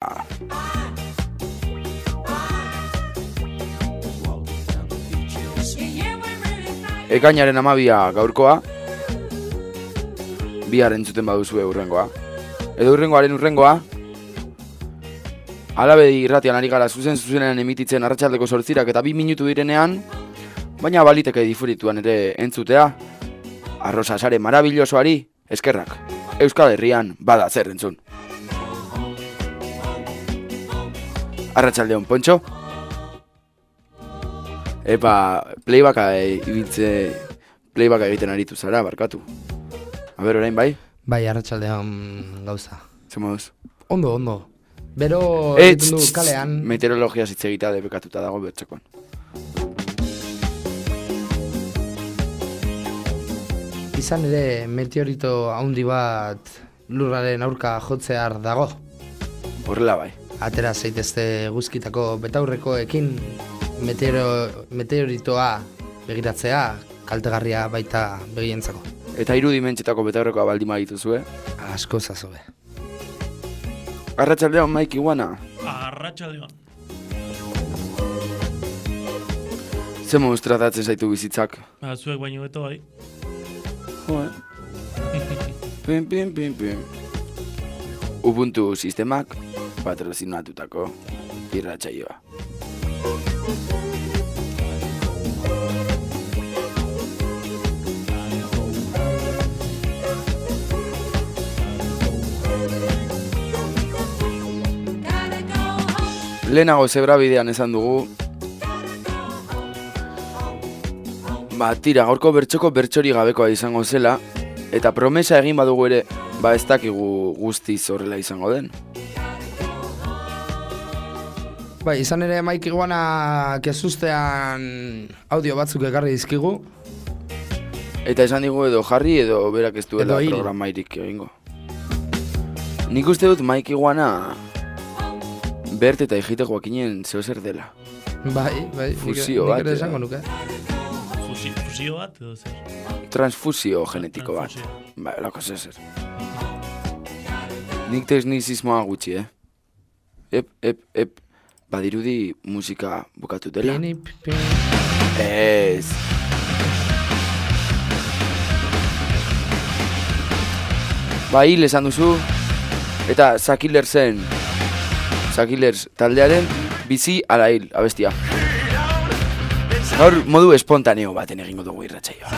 Ekainaren 12 gaurkoa. Bihar entzuten baduzue urrengoa. Edo urrengoaren urrengoa. Alabedi irratian ari gara zuzenean emititzen arratsaldeko 8 eta 2 minutu direnean, baina baliteke difurituan ere entzutea. Arrosa sare marabillosoari eskerrak. Euskal Herrian bada zer entzun. Arratsaldeon, Pontxo. Epa, playbacka egiten aritu zara, barkatu. A ber, orain bai? Bai, arratsaldean gauza. Zer moduz? Ondo. Bero egiten du kalean. Meteorologia hitz egitea debekatuta dago bertzekoan. Izan ere, meteorito handi bat lurraren aurka jotzear dago. Horrela bai. Atera zaitezte guzkitako betaurrekoekin meteoritoa begiratzea kaltegarria baita begientzako. Eta 3 dimentsiotako betaurrekoa baldin badituzue? Asko zazobe. Arratsaldeon, Mike Iguana. Arratsaldeon. Zer moduz tratatzen zaitu bizitzak? Zuek baino beto bai. Jo, Pim. Ubuntu sistemak patrozinatutako irratsaioa. Lehenago zebrabidean esan dugu. Tira, gaurko bertxoko bertxori gabekoa izango zela, eta promesa egin badugu ere, ez dakigu guztiz horrela izango den. Bai, izan ere Mike Iguana kezustean audio batzuk ekarri dizkigu. Eta esan digu edo jarri edo berak ez duela programairik egingo. Nik uste dut Mike Iguana Bert eta Ejite Joakinen zeo zer dela. Bai, fusio nik bat. ere esango nuke. Fusio bat edo zer? Transfusio genetiko bat. Bai, lako zer. Nik teknizismoa gutxi, Ep. Badirudi musika bukatu dela. Ez. Hil esan duzu. Eta Zakillersen taldearen bizi ala hil abestia. Gaur modu espontaneo baten egingo dugu irratsaioa.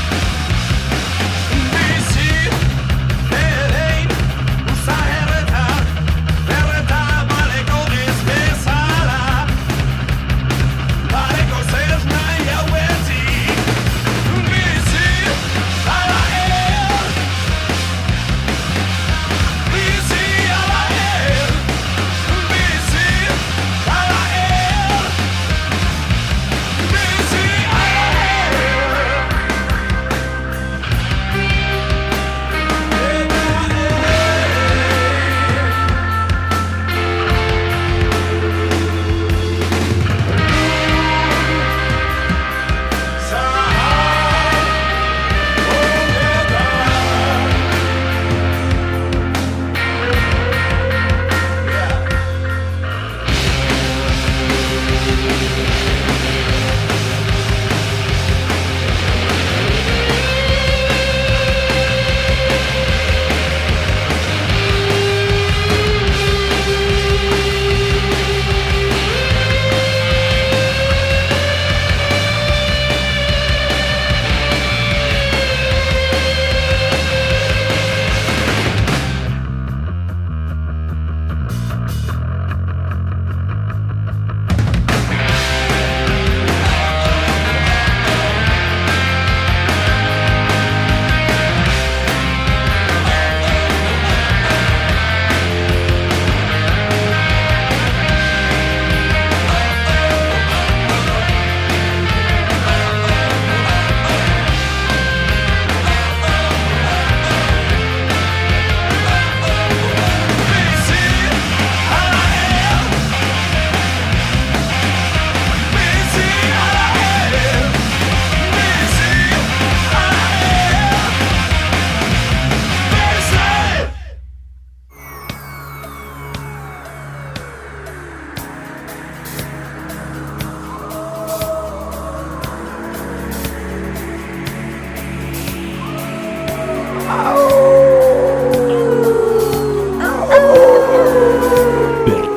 Usa herreta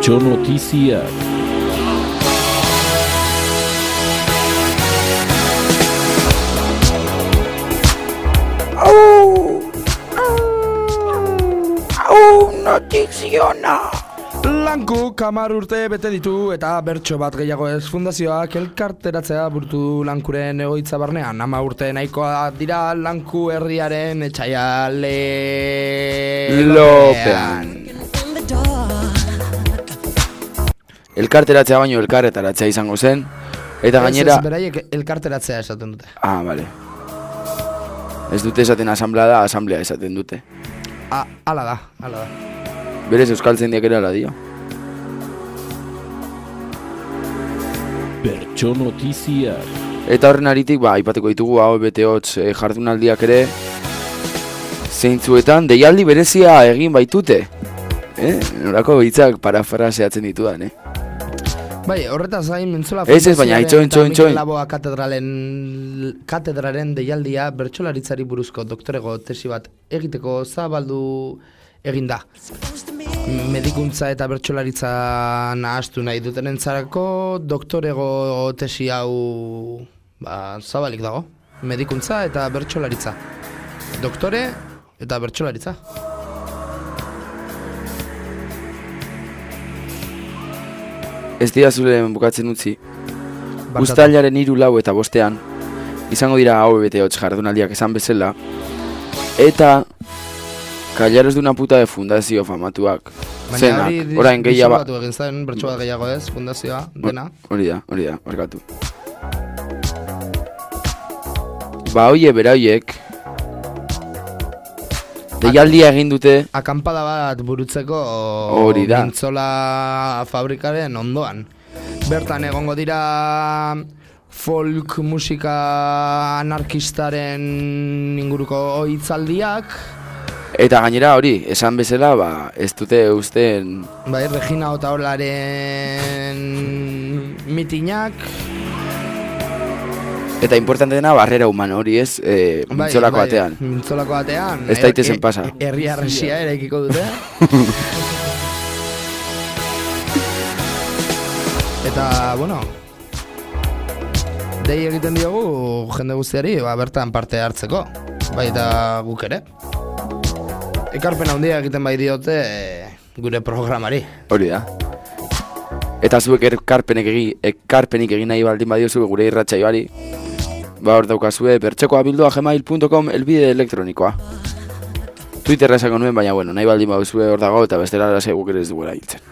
Bertso Notiziak. Notiziona! Lanku 10 urte bete ditu eta bertso bat gehiago ez fundazioak elkarteratzea burtu Lankuren egoitza barnean. 10 urte nahikoa dira Lanku herriaren etxaia Lopean. Elkarteratzea baino elkarretaratzea izango zen. Eta gainera... Ez beraiek elkarteratzea esaten dute. Ah, bale. Ez dute esaten asamblea da, asamblea esaten dute. Hala da. Berez euskaltzaindiak ere ala dio. Bertso Notiziak. Eta horren aritik, aipatuko ditugu bete hotz jardunaldiak ere zeintzuetan deialdi berezia egin baitute. Norako hitzak parafraseatzen ditudan, Bai, horretaz gain Mentzola Ez, baina itxoin. Mikel Laboa katedralen deialdia bertsolaritzari buruzko doktorego tesi bat egiteko zabaldu eginda. Medikuntza eta bertsolaritza nahastu nahi dutenentzarako doktorego tesi hau zabalik dago. Medikuntza eta bertsolaritza. Doktore eta bertsolaritza. Ez dira zure bukatzen utzi. Uztailaren 3, 4 eta 5 izango dira bete hotz jardunaldiak esan bezala. Eta Callaros de una puta de fundazio famatuak. Zenak, orain gehiago... Baina hori egin zen bertso bat gehiago ez, fundazioa, dena. Hori da, barkatu. Hoie beraiek deialdia egin dute... Akampada bat burutzeko hori da. Mintzola fabrikaren ondoan. Bertan egongo dira folk musika anarkistaren inguruko hitzaldiak. Eta gainera hori, esan bezala, ez dute usten... Regina Otaolaren mitinak. Eta importante dena, barrera humano hori ez, mintzolako batean. Mintzolako batean. Ez daitezen pasa. Herri arresia ere ekiko dute. Eta, dei egiten diogu jende guztiari, bertan parte hartzeko. Eta guk ere. Ekarpen handia egiten bai diote gure programari. Hori da. Eta zuek ekarpenik egin nahi baldin badiozu gure irratsaioari. Hor daukazue bertxekoabildua@gmail.com elbide elektronikoa. Twitterra esako nuen, baina nahi baldin baduzue hor dago eta bestela guk ere ez duguela hiltzen.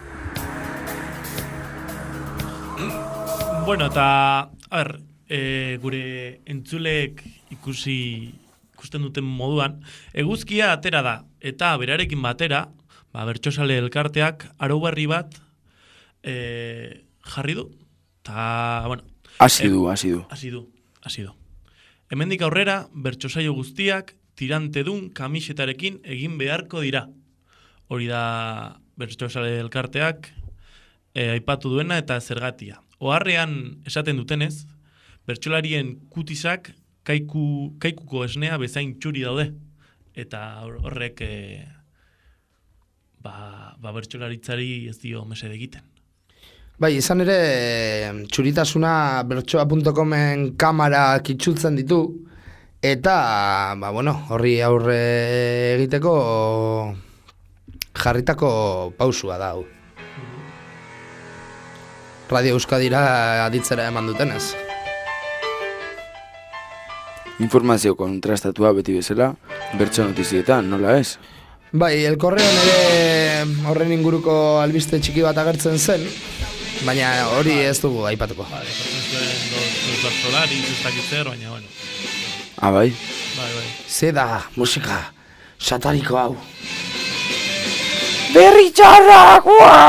Eta, gure entzulek ikusten duten moduan, eguzkia atera da, eta berarekin batera, bertsozale elkarteak arau berri bat jarri du, eta, Hasi du. Hemendik aurrera, bertsosaio guztiak tirantedun kamisetarekin egin beharko dira. Hori da bertsozale elkarteak aipatu duena eta zergatia. Oharrean esaten dutenez, bertsolarien kutizak kaikuko esnea bezain txuri daude. Eta horrek bertsolaritzari ez dio mesede egiten. Izan ere, txuritasuna bertsoa.comen kamarak itxultzen ditu, eta, horri aurre egiteko jarritako pausua da hau. Radio Euskadira aditzera eman dutenez. Informazio kontrastatua beti bezala, bertso notizietan, nola ez? El Correon ere horren inguruko albiste txiki bat agertzen zen, baina hori ez dugu aipatuko. Los solaris, ez dakitzer, baina, Bai? Ze da, musika, sataniko hau. Berri txarrak,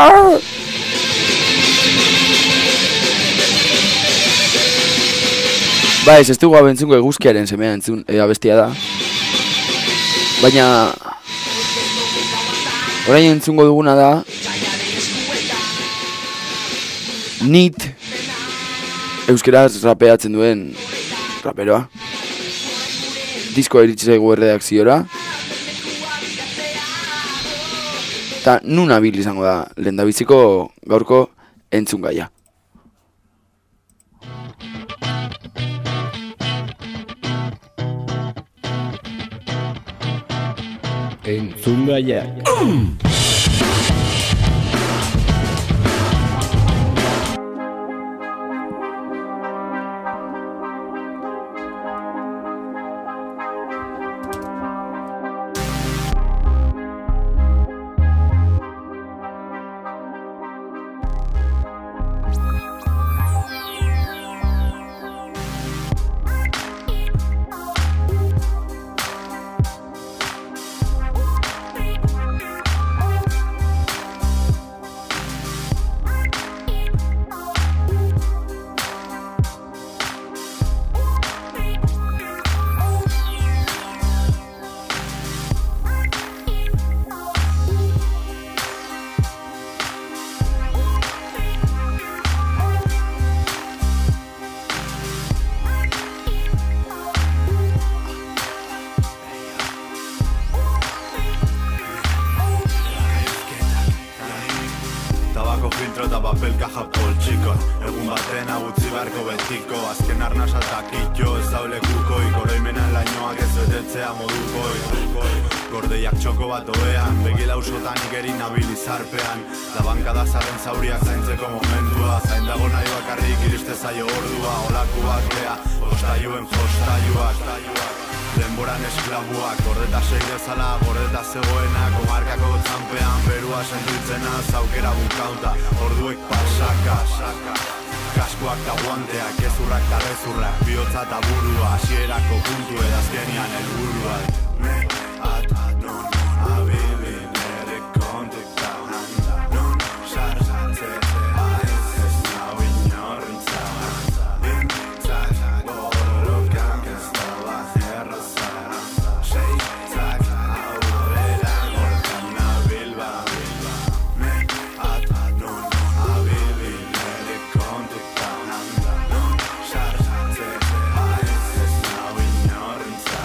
ez dugu abentzungo eguzkiaren semea entzun abestia da. Baina orain entzungo duguna da Nit euskeraz rapeatzen duen raperoa. Diskoa iritsi zaigu erredakziora. Eta eta nun abil izango da lehendabiziko gaurko entzungaia. Entzungaia. filtro eta papel kaja poltsiko. Egun baten agutzi beharko betiko, azken arnasa eta kitxo ez daulekukoik, oroimenan lainoak ez betetzea modukoik. Gordeiak txoko bat obean, begila usotan ikerin nabil izarpean, da bankada zaren zauriak zaintzeko momentua, zain dago nahi bakarrik iriste zaio ordua, olaku bakea, ostaiuen jostaiuak. Denboran esklabuak, gordeta seidezala, gordeta zegoenak, omarkako txampean, berua sentitzena, zaukera bukauta, orduek pasaka. Kaskoak ta guanteak, gezurrak ta rezurrak, bihotza ta burua, hasierako puntu edazkenian helburua. Non abili nere kontekta, non sartzetea ez nau inorritza, intzak borrokan kestaba errazara, seitzak aurrera gorkan nabil babilba. Non abili nere kontekta, non sartzetea ez nau inorritza,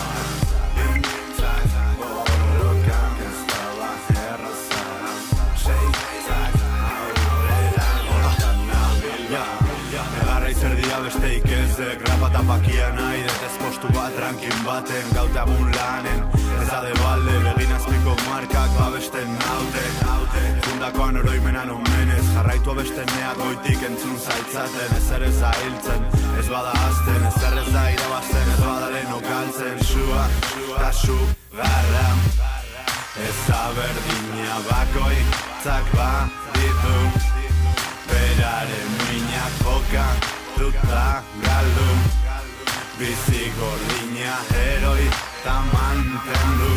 besteik ezek, rapata pakia nahi detez postu bat rankin baten, gaute amun lanen, ez ade balde, begin azpiko markak babesten naute. Fundakoan oroimenan omenez, jarraitu abesten neak goitik entzun zaitzaten, ez ere zailtzen, ez bada azten, ez ere da irabazten, ez bada lehen okaltzen, sua, ta su, garra, ez aberdina bakoitzak baditu, beraren minak joka, tuta galdu, bizi gordina heroi ta mantendu.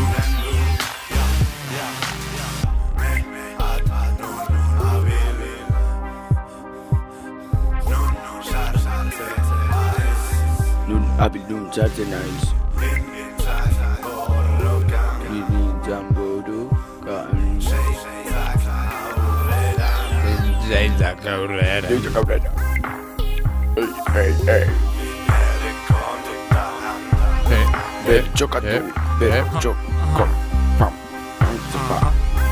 Nun abil nun sartzen naiz. Nini jambodu kaan. Zeintzak aurrera. Bertxokatu, bertxoko, pam, pam,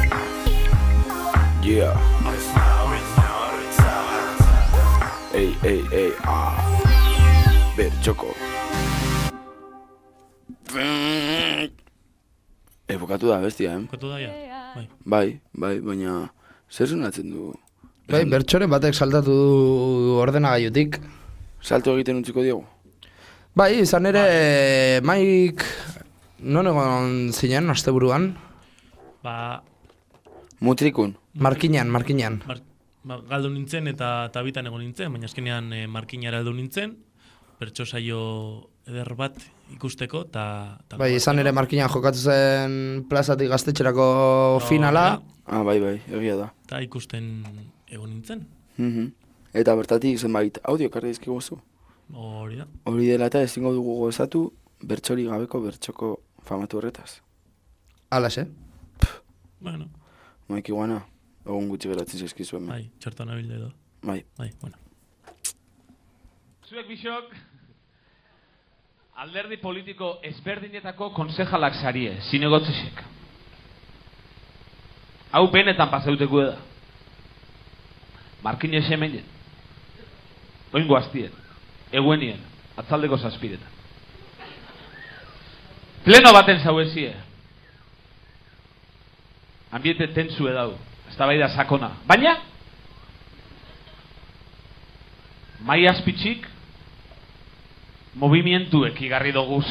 yeah. Ei, bertxoko. Bukatu da bestia, Bukatu da, ja. Bai, baina zer sonatzen du? Bai, bertxoren batek saltatu du ordenagailutik. Salto egiten utziko diogu? Bai, izan ere, Maik, non egon zinen, asteburuan? Mutrikun? Markinan. Galdu nintzen eta bitan egon nintzen, baina azkenean markinara heldu nintzen, bertso saio eder bat ikusteko, eta... Bai, izan ere Markinan jokatu zen plazatik gaztetxerako finala. Ah, bai, egia da. Eta ikusten egon nintzen. Eta bertatik zenbait audio karri dizkiguzu? Hori da. Hori dela eta ezingo dugu gozatu bertxori gabeko bertxoko famatu horretaz. Alas, Bueno. Maik iguana, egun gutxi geratzen zaizkizuen. Bai, txertan abilde edo. Bai, bueno. Zuek bisok, alderdi politiko ezberdinetako konsejalak sarie, zinegotzesek. Hau benetan paseuteko da. Markinez hemen. Oingo hastien. Eguenien. Atzaldeko 7:00. Pleno baten zauezie. Ambiente tensu edau. Eztabaida sakona. Baina mai azpitzik movimientuek igarri doguz.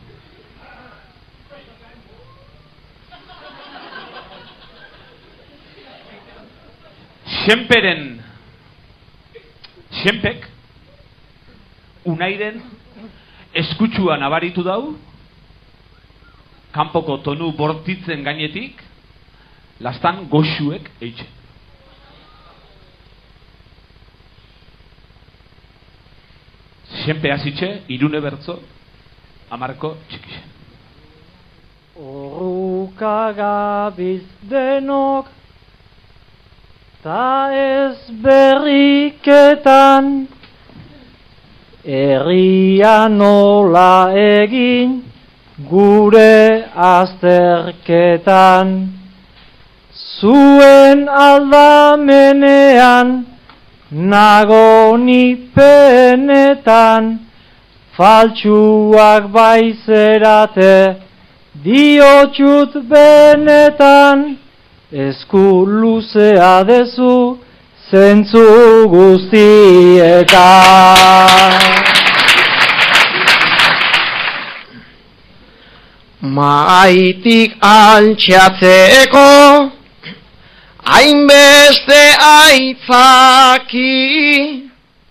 Xenpek Unairen eskutsua nabaritu dau, kanpoko tonu bortitzen gainetik, lastan goxuek eitxe. Xenpe hasitxe, Irune bertzo, 10 txikixe. Horruka gabiz denok, ta ez berriketan, herria nola egin gure azterketan. Zuen aldamenean nago ni penetan, faltsuak baizerate diotxut benetan. Esku luzea dezu zentzu guztietan. Maitik altxatzeko hainbeste aitzaki,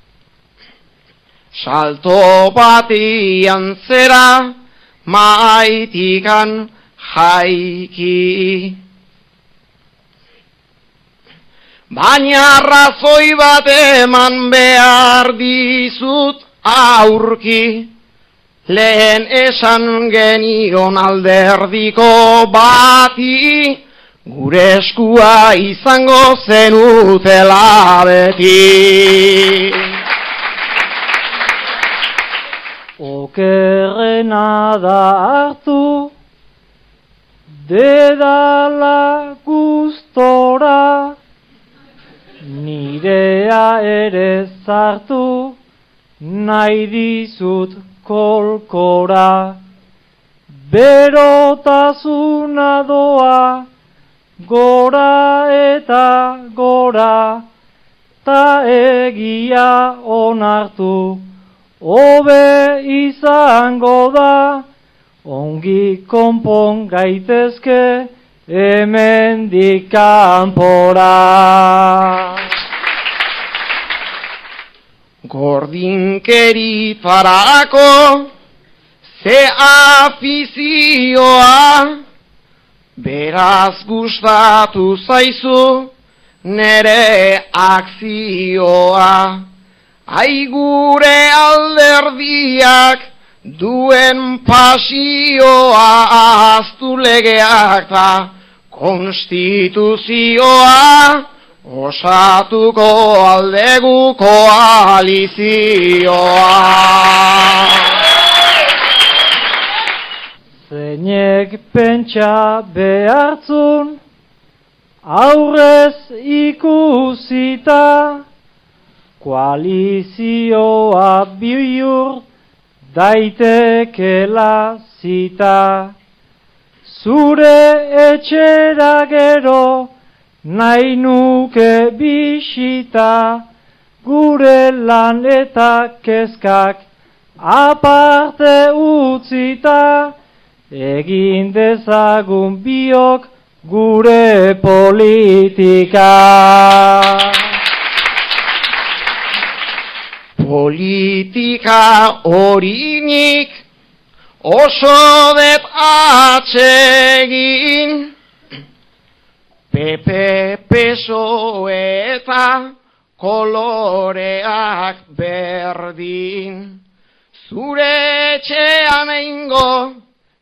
salto batian zera maitikan jaiki. Baina razoi bat eman behar dizut aurki, lehen esan genion alderdiko bati, gure eskua izango zenutela beti. Okerrena da hartu, dedala gustora, nirea ere zartu, nahi dizut kolkora. Berotasuna doa, gora eta gora, ta egia onartu, hobe izango da, ongi konpon gaitezke hemendik kanpora. Gordinkeri farako ze afizioa, beraz gustatu zaizu nere akzioa. Ai gure alderdiak duen pasioa, ahaztu legeak ta konstituzioa, osatuko aldegu koalizioa. Zeinek pentsa behartzun, aurrez ikusita, koalizioa bihur daitekela zita. Zure etxera gero nahi nuke bisita, gure lan eta kezkak aparte utzita, egin dezagun biok gure politika. Politika horinik oso det atsegin, PP, PSOE eta koloreak berdin. Zure etxean eingo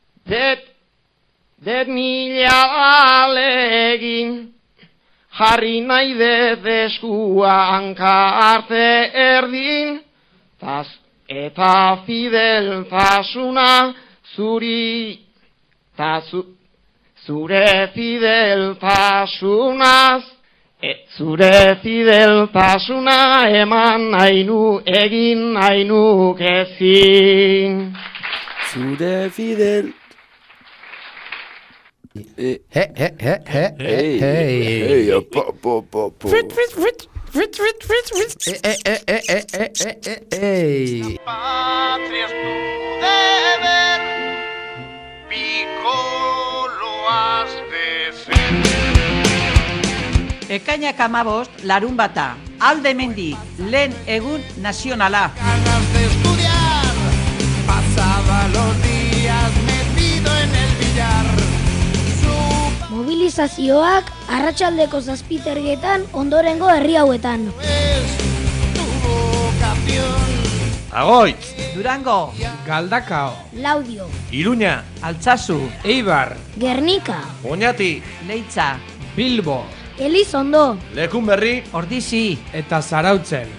det mila alegin, jarri nahi dut eskua hankarte erdin, eta fideltasuna zuri zure fideltasunaz, zure fideltasuna eman nainu, egin nainu ezin. Zure fidel... Patria es tu deber, Piccolo has de ser. Ekainak 15, larunbata, alde hemendik, lehen egun nazionala. Ganas de estudiar, pasaba los días metido en el billar. Mobilizazioak arratsaldeko 7:00 ondorengo herri hauetan. Agoitz, Durango, Galdakao, Laudio, Iruña, Altsasu, Eibar, Gernika, Oñati, Leitza, Bilbo, Elizondo, Lekunberri Ordizi, eta Zarautzen.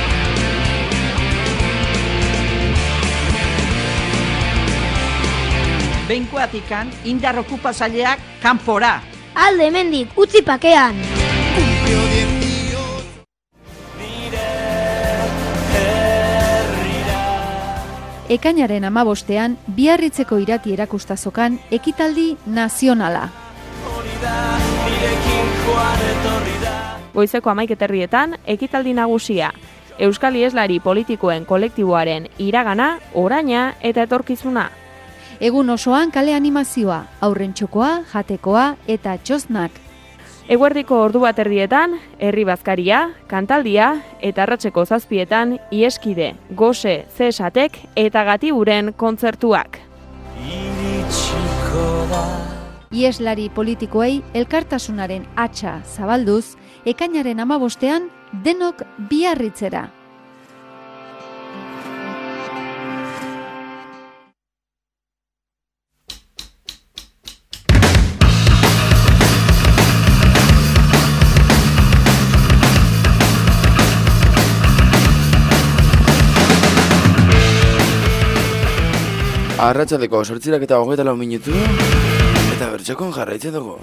Behinkoatikan indar okupatzaileak kanpora. alde hemendik, utzi pakean. Ekainaren 15ean, Biarritzeko irati erakustazokan ekitaldi nazionala. Goizeko 11:30 ekitaldi nagusia. Euskal Ieslari politikoen kolektiboaren iragana, oraina eta etorkizuna. Egun osoan kale animazioa, aurren txokoa, jatekoa eta txosnak. Eguerdiko 1:00 herri bazkaria, kantaldia eta arratseko 7:00 ieskide, gose, zesatek eta gatiburen kontzertuak. Ieslari politikoei elkartasunaren hatsa zabalduz, ekainaren 15ean denok Biarritzera. Arratsaldeko 8:24 minutu eta bertxokon jarraitzen dugu.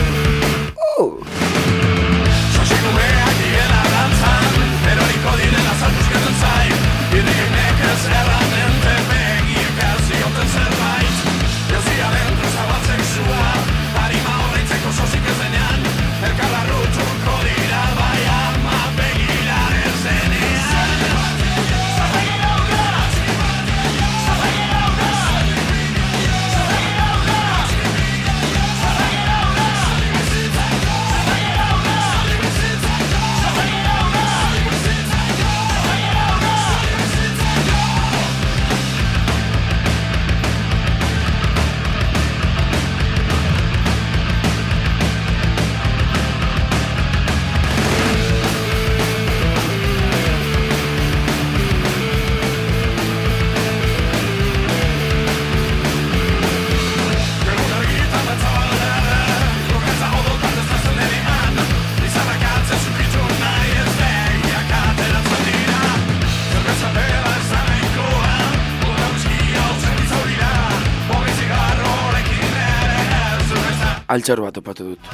Altxor bat topatu dut.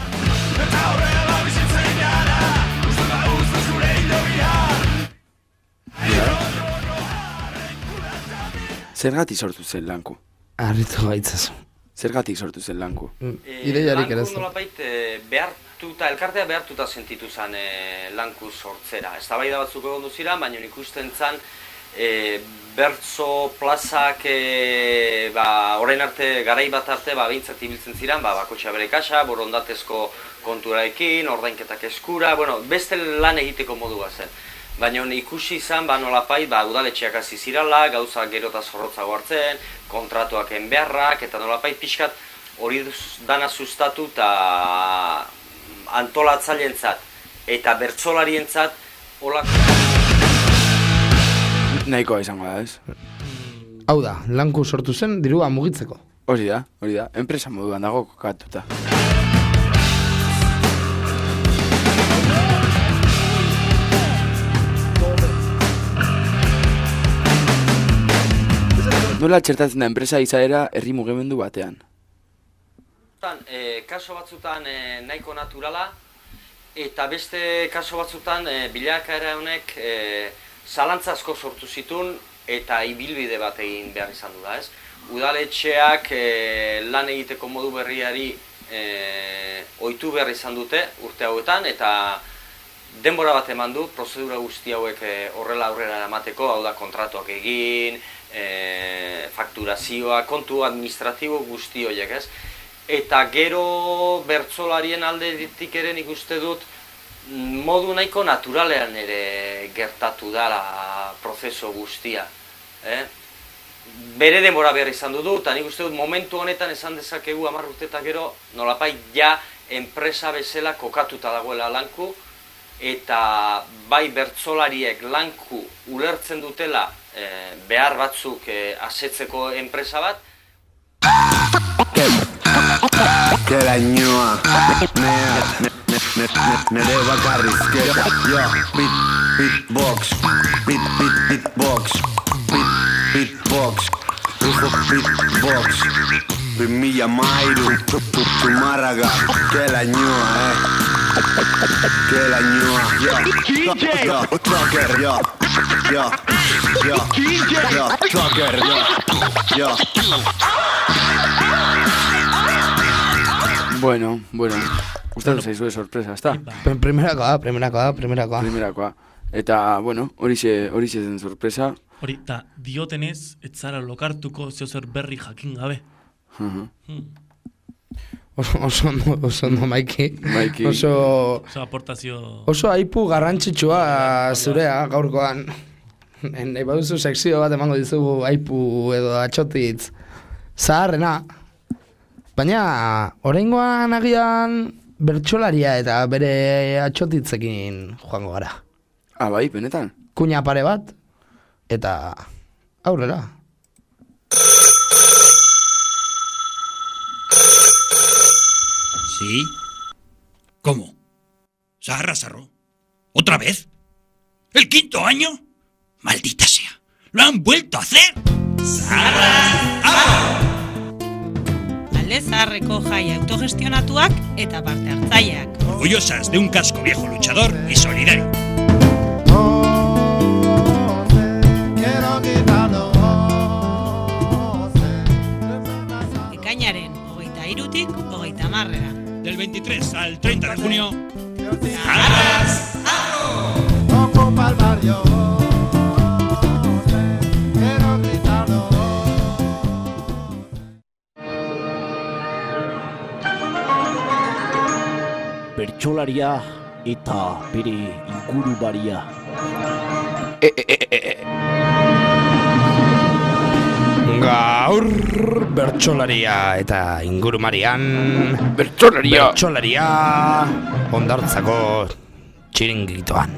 Zergatik sortu zen lanku? Arritu gaitzazu. Zergatik sortu zen lanku? Ideiarik ere ez. Lanku nolapait elkartea behartuta sentitu zen lanku sortzera. Eztabaida batzuk egon duzira, baina ikusten zen bertso plazak orain arte, garai bat arte behintzat ibiltzen ziren, bakotxa bere kasa, borondatezko konturaekin, ordainketak eskura, beste lan egiteko modua zen. Baina ikusi izan, nolapait, udaletxeak hasi zirala, gauza gero eta zorrotzago hartzen, kontratuak beharrak, eta nolapait pixkat hori dana sustatu eta antolatzaileentzat eta bertsolarientzat olako... Nahikoa izango da, ez? Hau da, lanku sortu zen dirua mugitzeko. Hori da, enpresa moduan dago kokatuta. Nola txertatzen da enpresa izaera herri mugimendu batean? Kaso batzutan nahiko naturala, eta beste kaso batzutan bilakaera honek zalantza asko sortu zituen eta ibilbide bat egin behar izan du da, ez? Udaletxeak lan egiteko modu berriari ohitu behar izan dute urte hauetan, eta denbora bat eman du prozedura guzti hauek horrela aurrera emateko, hau da kontratuak egin, fakturazioa, kontu administratibo guzti horiek, ez? Eta gero bertsolarien aldetik ere nik uste dut modu nahiko naturalean ere gertatu dela prozeso guztia. Bere denbora behar izan du, eta nik uste dut momentu honetan esan dezakegu 10 urte eta gero nolapait ja enpresa bezala kokatuta dagoela lanku, eta bai bertsolariek lanku ulertzen dutela behar batzuk asetzeko enpresa bat. Kelainoa nere bakarrizketa beatbox beatbox 2003 Zumarraga Kelainoa Trucker Bueno, gustatu zaizue sorpresa, ezta? Primerakoa. Eta, bueno, horixe zen sorpresa. Hori, eta diotenez, ez zara lokartuko zeozer berri jakin gabe. Oso ondo, Maiki. Oso aportazio... Oso aipu garrantzitsua zurea gaurkoan. Nahi baduzu sekzio bat emango dizugu aipu edo atxotitz zaharrena. Baina, oraingoan agian bertsolaria eta bere atxotitzekin joango gara. Bai, benetan? Kuña pare bat, eta aurrera. ¿Sí? ¿Cómo? ¿Sarra, Sarro? ¿Otra vez? ¿El 5º año? ¡Maldita sea! ¡Lo han vuelto a hacer! ¡Sarra, Sarro! Alde zaharreko jai autogestionatuak eta parte hartzaileak. Orgullosas de un casco viejo luchador y solidario. Ekainaren 23-tik 30-era. Del 23 al 30 de junio. ¡Sarras! Ocupa el barrio. Quiero gritarlo. Bertsolaria eta bere ingurubaria. Gaur bertsolaria eta ingurumarian bertsolaria Hondartzako txiringitoan.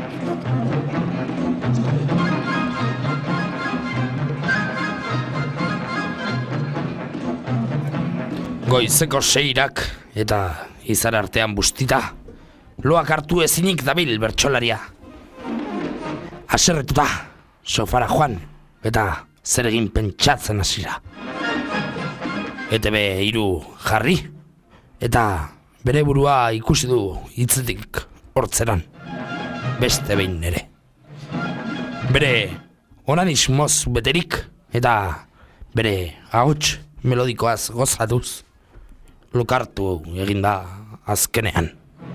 Goizeko 6 eta izar artean bustita loak hartu ezinik dabil bertsolaria. Haserretuta sofara joan eta zer egin pentsatzen hasira. ETB 3 jarri eta bere burua ikusi du hitzetik hortzeran beste behin ere. Bere onanismoz beterik eta bere ahots melodikoaz gozatuz lokartu eginda azkenean.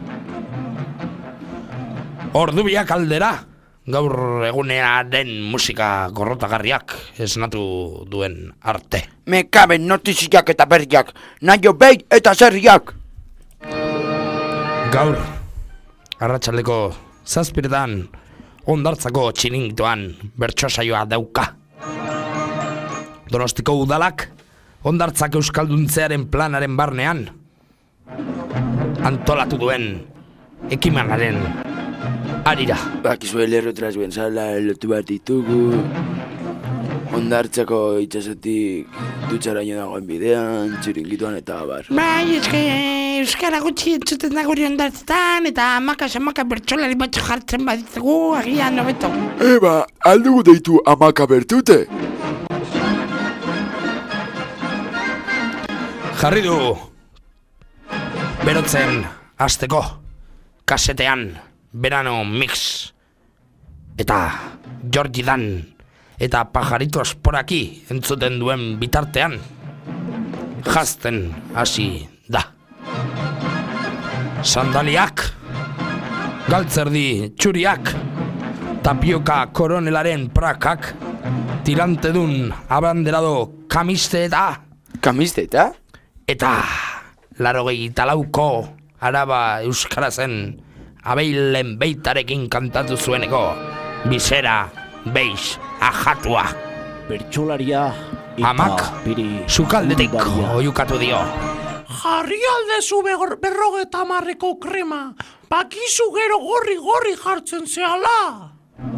Ordu biak aldera gaur egunea den musika gorrotagarriak esnatu duen arte. Me caben notiziak eta berriak, naio behi eta zerriak. Gaur, arratsaldeko 7:00 Hondartzako txiringitoan bertso saioa dauka. Donostiko udalak Hondartzak euskalduntzearen planaren barnean antolatu duen ekimenaren harira. Bakizue lerrotraz guen zala lotu bat ditugu. Hondartzako itxasotik dutxaraino dagoen bidean, txiringituan eta abar. Bai, euskara gutxi entzuten da guri Hondartzetan eta amaka bertsolari batzu jartzen baditugu agian hobeto. Eba, aldugu deitu amaka bertute. Jarri du Berotzen hasteko kasetean Verano Mix eta Georgie Dan eta Pajaritos por aquí entzuten duen bitartean jazten hasi da. Sandaliak, galtzerdi txuriak, tapioka koronelaren prakak, tirantedun abanderado kamisteta. Kamisteta? Eta 84ko Araba euskarazen abeilen beitarekin kantatu zueneko bizera beix ajatua. Bertsolaria amak sukaldetik oiukatu dio. Jarri aldezu 50ko krema, bakizu gero gorri jartzen zehala.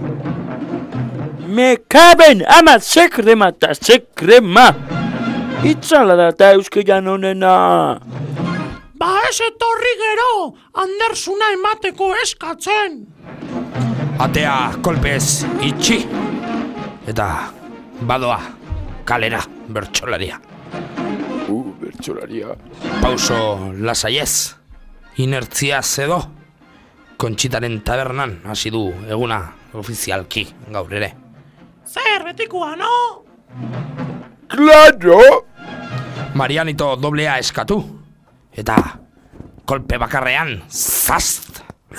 Me caben ama ze krema. Itzala da eta euskaian honena. Ba ez etorri gero, Andersuna emateko eskatzen. Atea kolpez itxi. Eta badoa kalera bertsolaria. Bertsolaria. Pauso lasaiez, inertzia edo, Kontxitaren tabernan hasi du eguna ofizialki gaur ere. Zer betikoa, no? Claro! Marianito doblea eskatu, eta kolpe bakarrean zazt.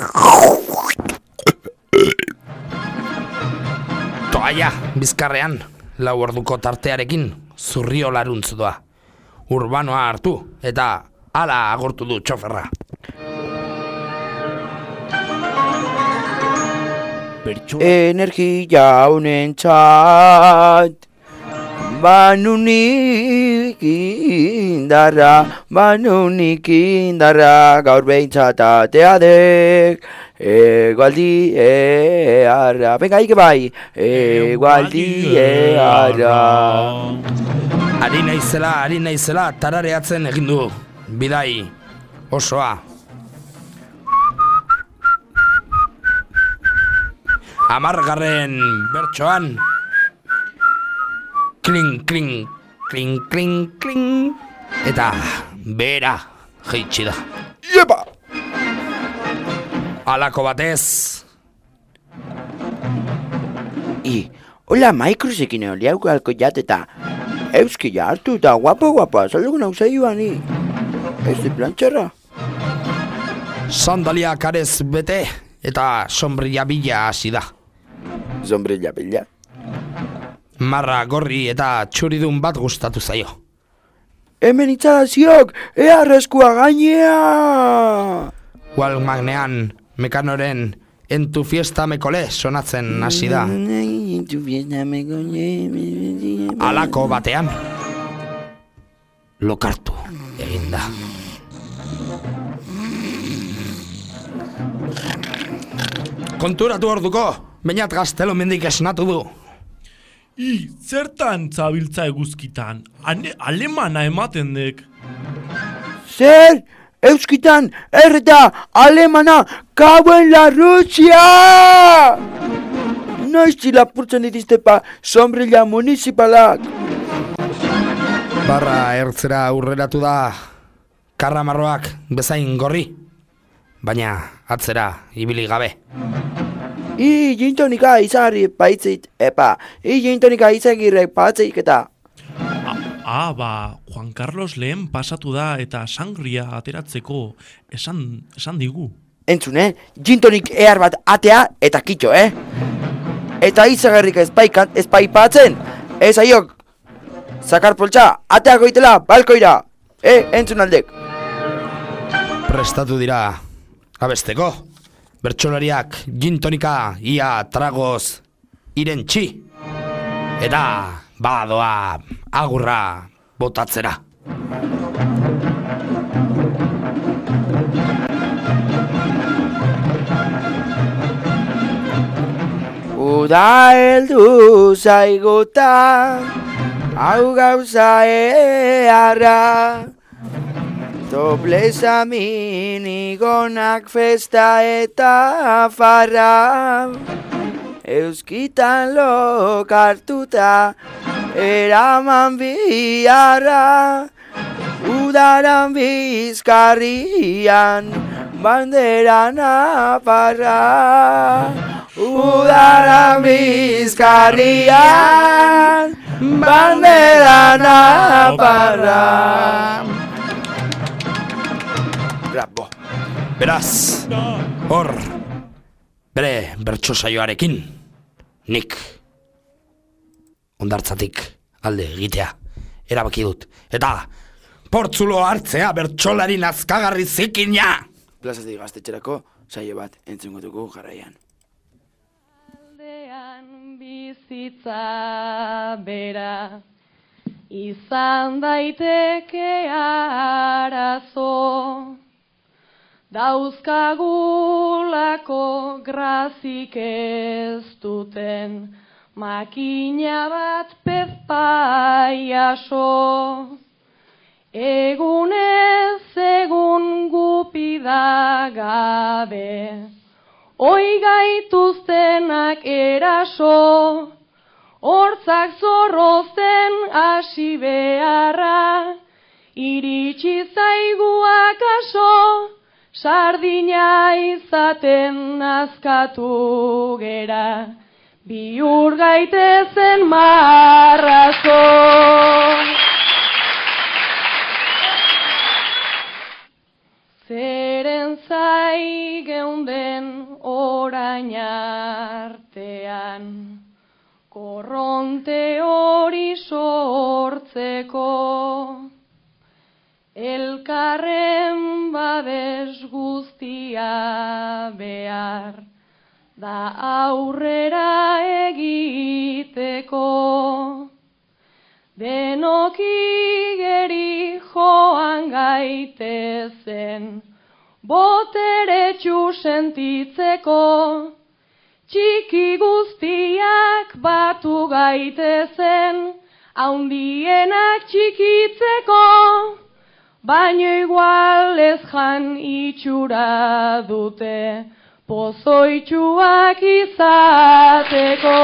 Toaia bizkarrean, 4 orduko tartearekin zurrio laruntz doa. Urbanoa hartu eta hala agortu du txoferra. Energia honen txat, banunik indarra, gaur behintzatatea dek, egualdi earra. Venga, ike bai, egualdi earra. Ari naizela, tarareatzen egin du, bidai osoa. Amargarren bertsoan, kling, eta bera jaitsi da. Iepa! Halako batez. Hola, Maikrusekin eoliauko alko jateta. Euskila hartu eta guapo, azalduko nauzaioan ni. Ez de plantxarra. Sandalia karez bete eta sombrilla bila hasi da. Sombrilla bila? Marra gorri eta txuridun bat gustatu zaio. Hemen itzalaziok, arreskua gainea! Walmagnean, Mekanoren En tu fiesta me colé sonatzen hasi da. Halako batean lokartu egin da. Konturatu orduko, bainat Gaztelo mendik esnatu du. Zertan zabiltza eguzkitan? Alemana ematen dek. Zer? Euskitan, erreta, alemana, kauen la Rusia! Noizti lapurtzen ditiztepa sombrilla municipalak. Barra ertzera aurreratu da, karramarroak bezain gorri, baina atzera ibili gabe. Jintonika izagirri paitzit, jintonika izagirri paitzit eta... Juan Carlos lehen pasatu da eta sangria ateratzeko esan digu. Entzune, jintonik ehar bat atea eta kitxo, Eta izagerrik espaipatzen, ez aiok, zakarpoltsa, ateako itela, balkoira, entzun aldek. Prestatu dira, abesteko, bertsolariak jintonika ia tragoz irentxi, eta badoa agurra botatzera. Uda heldu zaiguta, hau gauza eharra, dobleza minigonak festa eta farra. Euskitan lokartuta, eraman biharra, Udaran bizkarrian, bandera naparra. Udaran bizkarrian, bandera naparra. Bravo. Beraz, hor, bere bertso saioarekin, nik hondartzatik alde egitea erabaki dut. Eta portzulo hartzea bertsolari nazkagarri zikina. Plazatik gaztetxerako saio bat entzungo dugu jarraian. Aldean bizitza bera izan daiteke arazo, dauzkagulako grazik ez duten makina bat pezpaiaso. Egunez egun gupida gabe, oi gaituztenak eraso, hortzak zorrozten hasi beharra, iritsi zaiguak aso, sardina izaten nazkatu gera, bihur gaitezen marrazo. Zeren zai geunden orain artean, korronte hori sortzeko, elkarren babes guztia behar, da aurrera egiteko. Denok igeri joan gaitezen, boteretsu sentitzeko, txiki guztiak batu gaitezen, haundienak txikitzeko, baino igual ez jan itxura dute, pozoitxuak izateko.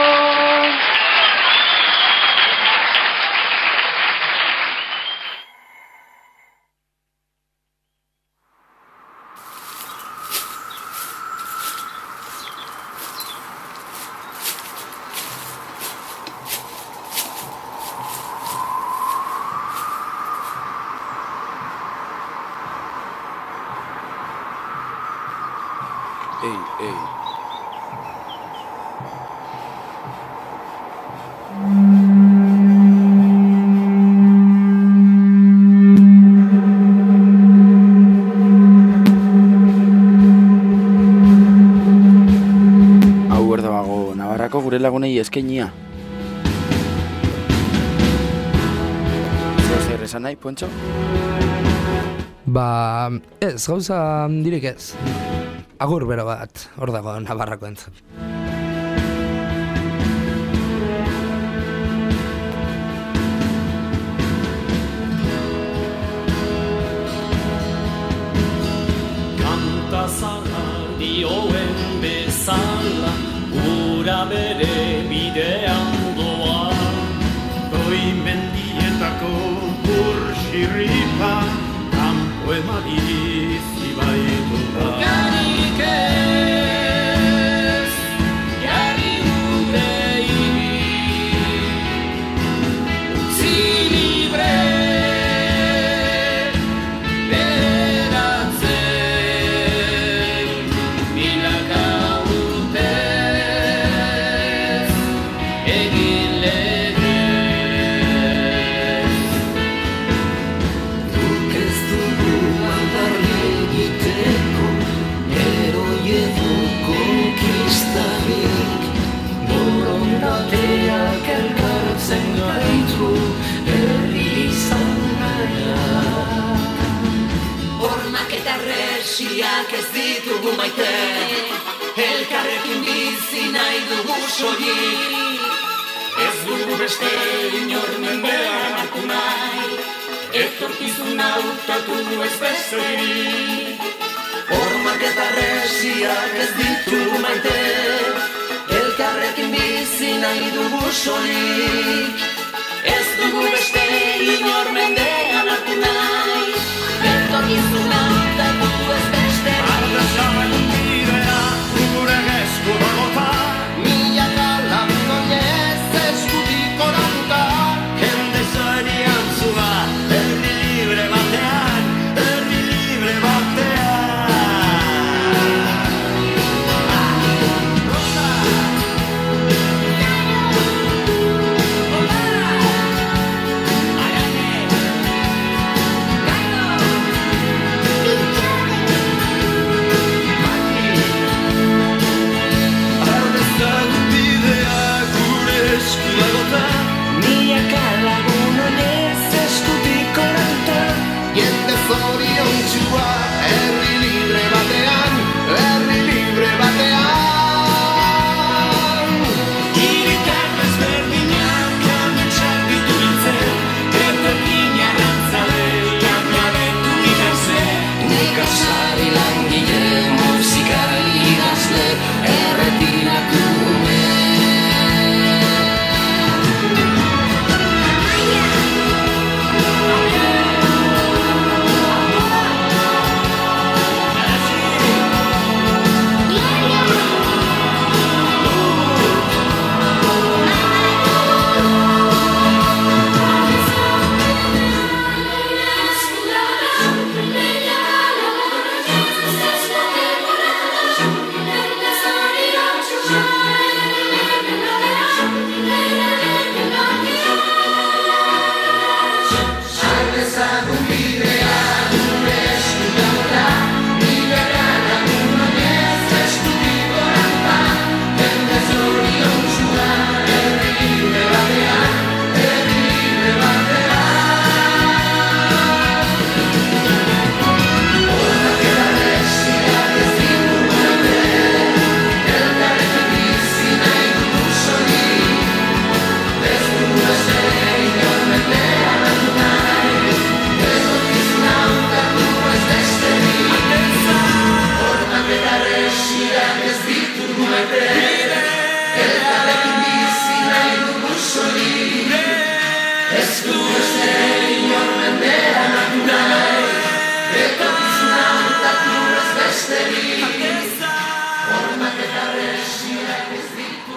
Gure lagunei eskeinia. Zer esan nahi, Pontxo? Ba, ez, gauza direk ez. Agur bero bat, hor dago Navarrako entzat. Kanta zahar dioen bezala, ura bere bidean doa, goi mendietako burxirripa, kanpo emariz ibaitu da. Garik ez, gari urei, utzi libre, beratzen, milaka urte. Herresiak ez ditugu maite, elkarrekin bizi nahi dugu soilik. Ez dugu beste inor mendean hartu nahi, etorkizuna hautatu ez besterik. Hormak eta herresiak ez ditugu maite, elkarrekin bizi nahi dugu soilik. Ez dugu beste inor mendean hartu nahi,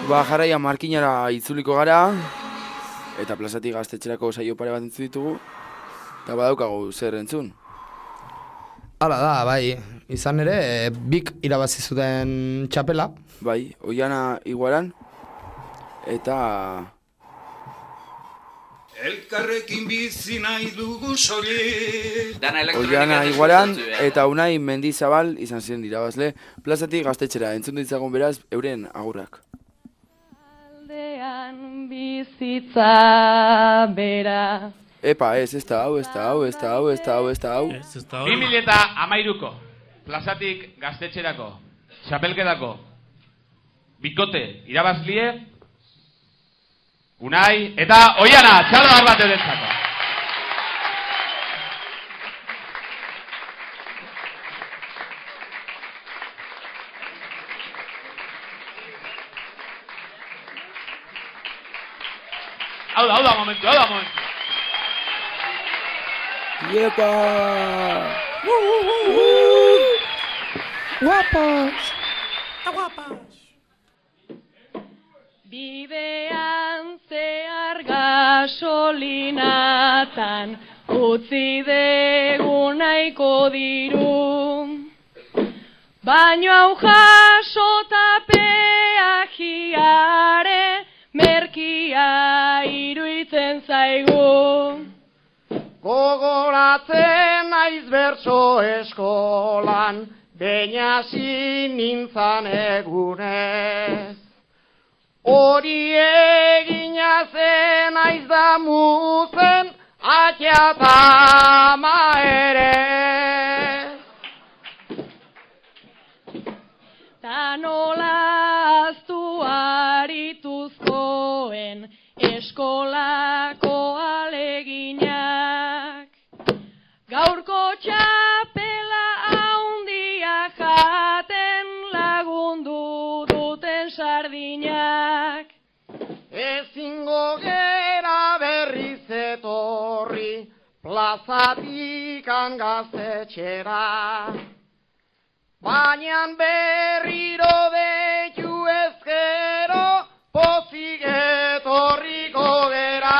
Jarraia Markinara itzuliko gara, eta plazatik gaztetxerako saio pare bat entzu ditugu, eta badaukagu zer entzun. Hala da, bai, izan ere, bik irabazi zuten txapela. Bai, Oiana Iguaran, eta... Elkarrekin bizi nahi dugu soilik. Oiana Iguaran eta Unai Mendizabal izan ziren irabazle, plazatik gaztetxera entzun ditzagun beraz euren agurrak. Aldean bizitza bera. Epa, ez da hau. 2013ko plazatik gaztetxerako, txapelkedako, bikote irabazlie, Unai eta Oiana, txalo bat eurentzako. Hau da momentu. Iepa! Guapos! Bidean zehar gasolinatan utzi dugu nahiko diru, baino hau jasota peajiare merkia iruditzen zaigu. Gogoratzen naiz bertso eskolan, beñasi nintzan egunez. Hori egina zen naiz da muzen, atia eta ama ere. Ta nola aztu arituzkoen eskolako aleginak, gaurko txapela haundia jaten lagundu duten sardinak. Ezingo gera berriz etorri, plazatik gaztetxera, baina berriro deitu ezkero, pozik etorriko gera.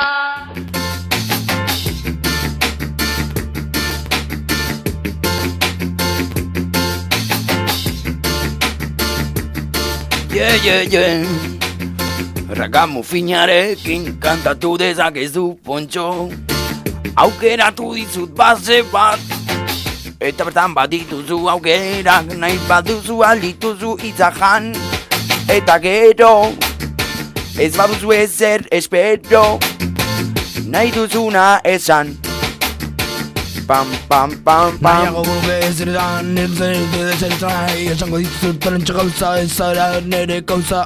Ragamu finarekin kantatu dezakezu pontxo, aukeratu dizut base bat, eta bertan badituzu aukerak, nahi baduzu aldituzu itzajan, eta gero ez baduzu ezer espero, nahi duzuna esan. Pam, pam, pam, pam. Nahiago buruke ezeretan, esango dituzut talentxe gauza, ez zara nere kauza.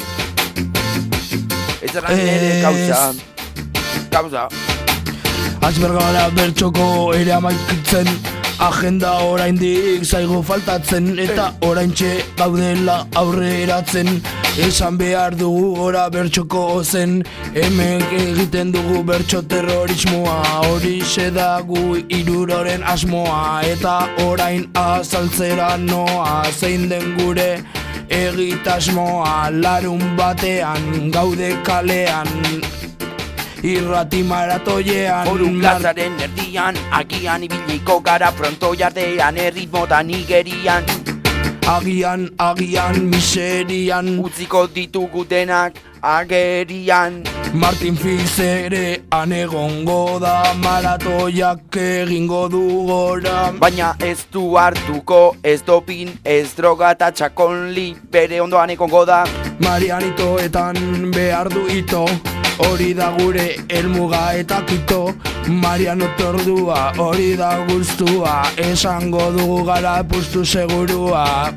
Ez zara nere kauza. Azbergara bertxoko ere amaikitzen, agenda oraindik zaigu faltatzen, eta oraintxe gaudela aurreratzen. Esan behar dugu gora bertxoko zen, hemen egiten dugu bertxo terrorismoa, horixe da gu hiruroren asmoa, eta orain azaltzera noa, zein den gure egitasmoa. Larun batean gaude kalean, irrati maratoiean, Foru plazaren erdian, agian ibiliko gara pronto jartean, erritmotan igerian. Agian, miserian, utziko ditugu denak agerian. Martin Fitz ere anegongo da, maratoiak egingo du gora. Baina ez du hartuko, ez dopin, ez droga eta txakonli, bere ondoan egongo da. Marianitoetan behar du ito, hori da gure helmuga eta kito. Mariano tordua, hori da guztua, esango dugu gara puztu segurua.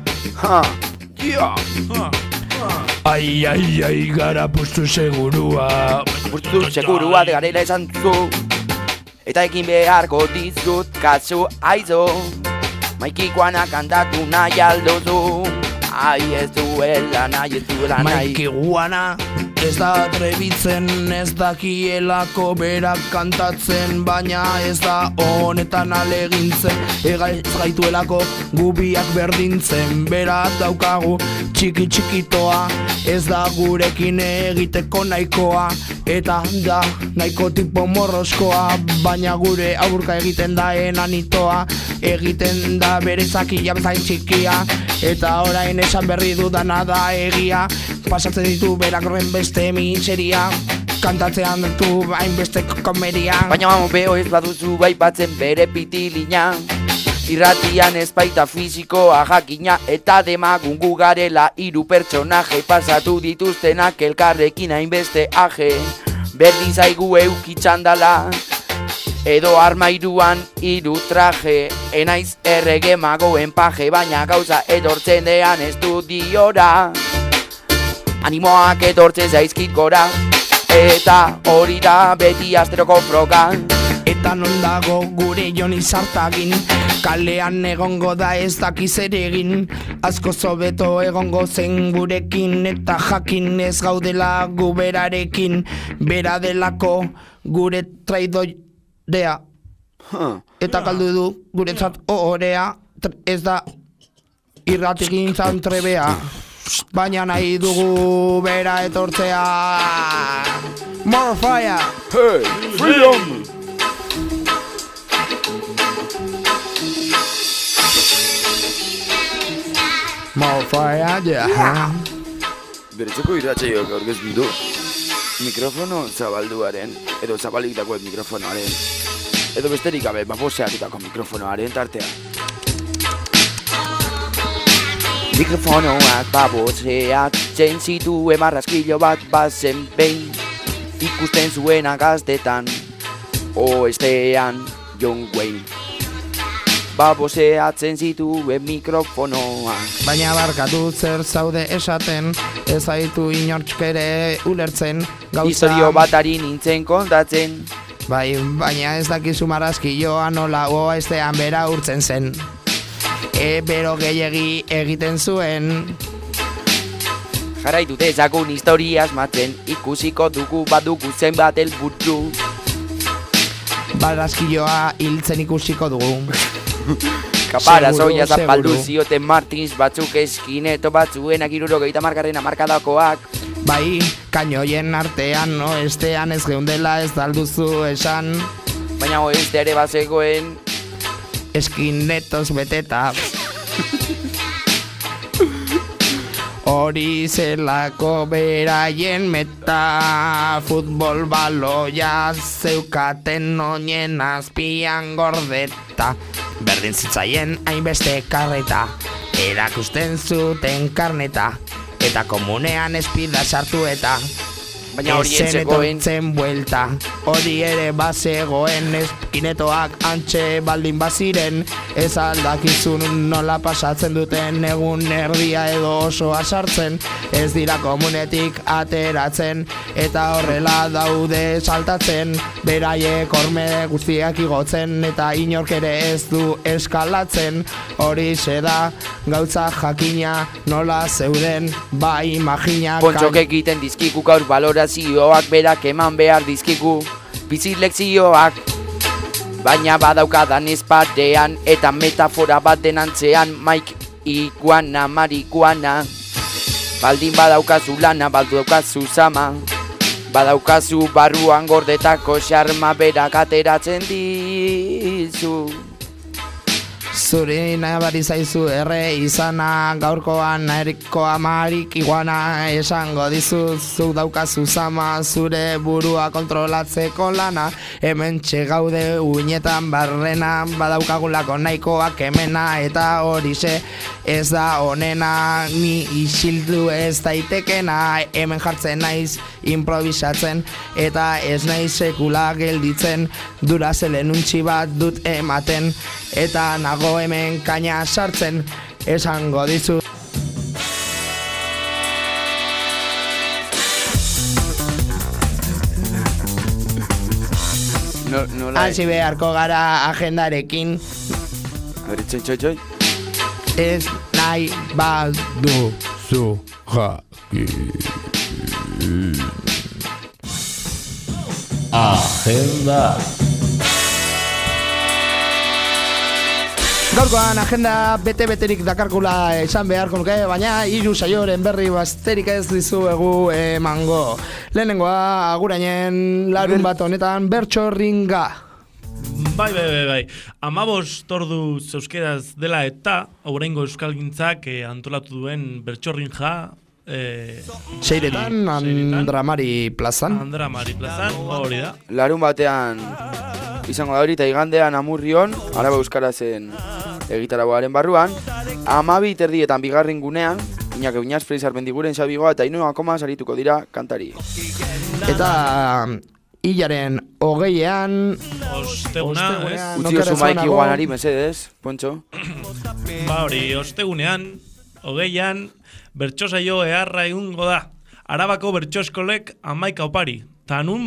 Ai, gara puztu segurua. Puztu segurua de garela esan zu, eta ekin beharko dizut kasu aizo. Maikikoana kantatu nahi aldozu, ai ez duela nahi. Maikiguana Ez da trebitzen, ez dakielako berak kantatzen, baina ez da honetan alegintzen, ez gaituelako gubiak berdintzen, berat daukagu txiki-txikitoa, ez da gurekin egiteko nahikoa, eta da nahiko tipo morroskoa, baina gure aurka egiten da enanitoa, egiten da bere zakia bezain txikia, eta orain esan berri dudana da egia, pasatzen ditu berak horren beste mintxeria, kantatzean du hainbeste komedia. Baina beho ez baduzu baipatzen bere pitilina, irratian ez baita fizikoa jakina, eta demagungu garela hiru pertsonaje, pasatu dituztenak elkarrekin hainbeste aje, berdin zaigu eukitzan dala, edo armairuan hiru traje, enaiz errege magoen paje, baina gauza edortzen dean estudiora, animoak edortzen zaizkit gora, eta hori da beti asteroko froga. Eta non dago gure Joni Sartagin, kalean egongo da ez dakiz ere egin, asko zobeto egongo zen gurekin, eta jakin ez gaudela guberarekin, bera delako gure traidorea, eta galdu du guretzat ohorea, ez da irratigin zan trebea, baina nahi dugu bera etortzea. More fire! Hey, freedom! More fire, yeah. Beretzeko irratsaioak aurkezten du. Mikrofono zabalduaren, edo zabalik dagoen mikrofonoaren, edo besterik gabe baboseatutako mikrofonoaren tartea. Mikrofonoak baboseak zituen marraskilo bat bazen behin, ikusten zuena gaztetan, oestean John Wayne. Baboseatzen zituen mikrofonoak. Baina barkatu zer zaude esaten, ez zaitu inortxk ere ulertzen gauza. Historio batari nintzen kontatzen. Bai, baina ez dakizu marraskilloa nola oestean bera urtzen zen. Bero gehiegi egiten zuen. Jarraitu dezagun historia asmatzen, ikusiko dugu badugu zenbat helburu. Marraskilloa hiltzen ikusiko dugu. Kaparazoia zapaldu zioten Martins batzuk eskineto batzuenak 70 hamarkadakoak. Bai, kainoien artean oestean ez geundela ez dalduzu esan. Baina oeste ere bazegoen eskinetos beteta. Hori zelako beraien meta, futbol baloia zeukaten oinen azpian gordeta, berdin zitzaien hainbeste karreta, erakusten zuten karneta, eta komunean espida sartu eta baina hori etzegoen buelta, hori ere bazegoen eskinetoak antxe baldin baziren, ez aldakizun nola pasatzen duten egun erdia edo osoa sartzen, ez dira komunetik ateratzen, eta horrela daude saltatzen, beraiek horme guztiak igotzen, eta inork ere ez du eskalatzen, hori da gautza jakina nola zeuden, bai imagina. Pontxok egiten dizkiku gaur balorazioak berak eman behar dizkiku, bizi lekzioak, baina badaukadan espatean, eta metafora baten antzean, Mike iguana, marihuana, baldin badaukazu lana, badaukazu zama, badaukazu barruan gordetako xarma berak ateratzen dizu. Zuri nabari zaizu erre izana, gaurkoan eriko amarik iguana, esango dizu zuk daukazu zama, zure burua kontrolatzeko lana, hemen txegaude uinetan barrena, badaukagulako nahikoak hemena, eta horixe ez da onena, ni isildu ez daitekena, hemen jartzen naiz improvisatzen, eta ez naiz sekula gelditzen, durazelen untxi bat dut ematen, eta nago hemen kaina sartzen, esango dizu. Hasi beharko gara agendarekin. Txoi. Ez nahi baduzu jaki. Agenda. Gaurkoan agenda bete-beterik dakarkula esan beharko nuke, baina 3 saioren berri basterik ez dizuegu emango. Lehenengoa agurainen larun bat honetan bertxorringa. Bai. 15 ordu zeuskeraz dela eta aurrengo euskalgintzak antolatu duen bertxorrinja Seiretan, Andramari plazan. Hori da. Larun batean izango da hori, eta igandean Amurrion, Araba Euskarazen egitaragoaren barruan, 12:30 bigarren gunean, Iñaki Uñaz, Freiz Arbendiguren, Xabigoa eta Ainhoa Komas arituko dira kantari. Eta hilaren 20ean Osteguna, utzi oso maiki guanari, mesedez, Pontxo. Ba hori, ostegunean, 20ean, bertso saio eharra egungo da. Arabako bertso eskolek 11 opari. Ta nun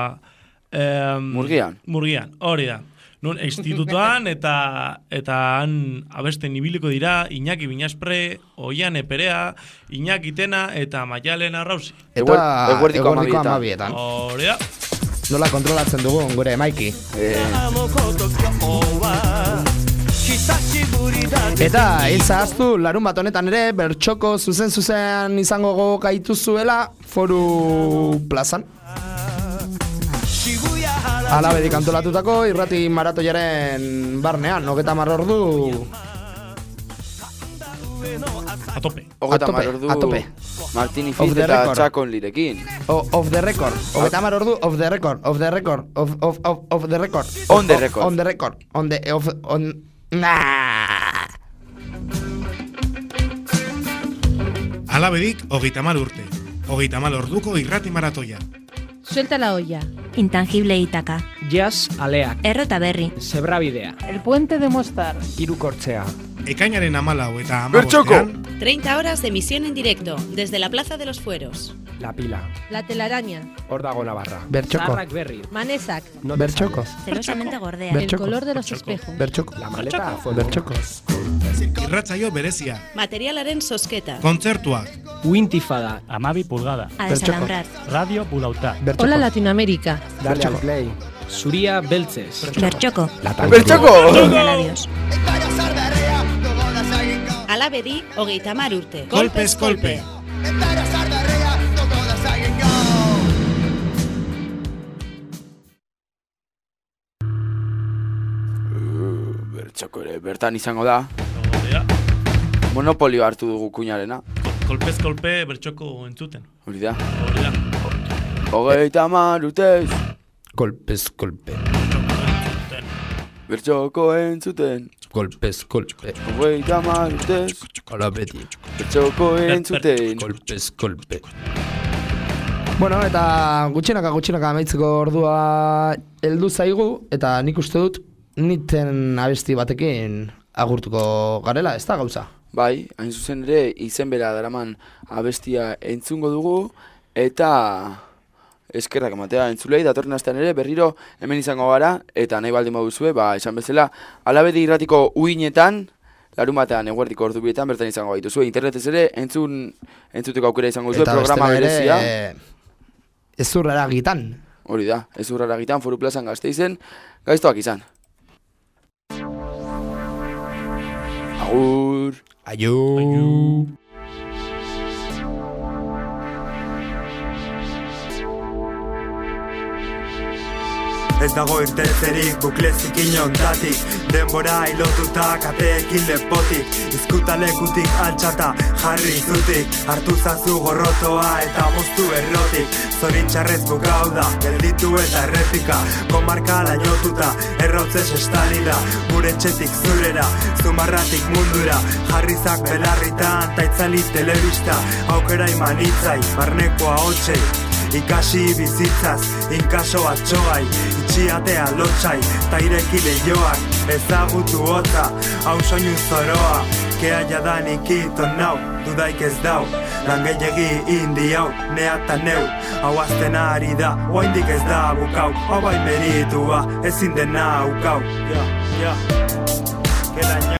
Murgian, hori da. Nun institutuan eta han abesten ibiliko dira Iñaki Binaspre, Oiane Perea, Iñaki Tena eta Maialen Arrausi. Eta eguerdiko 12etan. Hori da. Nola kontrolatzen dugun gure Maiki. Eta zahaztu larun bat honetan ere bertxoko zuzen izango gaituzuela Foru plazan. Alabedik antolatutako irrati maratoiaren barnean, 30 ordu. A tope. 30 ordu. Martini Fit eta Txakon lirekin. Off the record. 30 ordu off the record. Off the record. Off the record. On the record. On the record. Alabedik 30 urte. 30 orduko irrati maratoia. Suelta la olla. Intangible Itaka. Jazz Aleak. Errota Berri. Zebrabidea. El puente de Mostar. Hirukortzea. Ekainaren 14 eta 15ean 30 horas de emisión en directo desde la Plaza de los Fueros. La Pila. La Telaraña. Hor dago Navarra. Bertxoko. Zarrak Berri. Manesak. Bertxoko. Celosamente Gordea. El color de los espejos. Bertxoko. La maleta. Bertxoko. Irratsaio berezia. Materialaren sosketa. Kontzertuak. Uintifada. 12 pulgada. A desalambrar. Radio Budauta. Hola Latinoamérica. Dale al play. Zuria Beltzez. Bertxoko. Bertxoko. Labios. Alabedi 30 urte. Kolpez kolpe. Bertxoko ere, bertan izango da. Monopolio hartu dugu kuñarena. Kolpez kolpe bertxoko entzuten. Hori da. 30 urtez. Kolpez kolpe. Bertxoko entzuten. Kolpez kolpe. 30 urtez. Alabedi. Bertxoko entzuten. Kolpez kolpe. Bueno, eta gutxinaka amaitzeko ordua heldu zaigu, eta nik uste dut niten abesti batekin agurtuko garela, ez da gauza? Bai, hain zuzen ere izen bera daraman abestia entzungo dugu, eta eskerrak ematea entzulei, datorren astean ere berriro hemen izango gara, eta nahi baldin baduzue, esan bezala, Alabedi irratiko uinetan, larun batean eguerdiko ordubietan bertan izango gaituzue, internetez ere entzuteko aukera izango duzue, programa berezia. Ezurrara gitan. Hori da, ezurrara gitan, Foru plazan Gasteizen, gaiztoak izan. Agur. Aio. Ez dago irtetzerik buklezik inontatik, denbora ilotuta kateekin lepotik, izkuta lekutik altxata jarri zutik, hartu zazu gorrotoa eta moztu errotik, zoritxarrez bukau da, gelditu eta errepika, komarka lainotuta, errautzez estalida, gure txetik zurera, zumarratik mundura, jarrizak belarritan, taitzali telebista, aukera imanitzai, barnekoa hotxei, ikasi bizitzaz, inkaso atxoai, itxiatea lotxai, ta ireki lehioak, ezagutu hotza, hau soinu zoroa, kea jadanik ito nau, dudaik ez dau, langeiegi indi hau, nea ta neu, hau azten ari da, oaindik ez da bukau, hau bai meritua, ezin dena aukau, ja,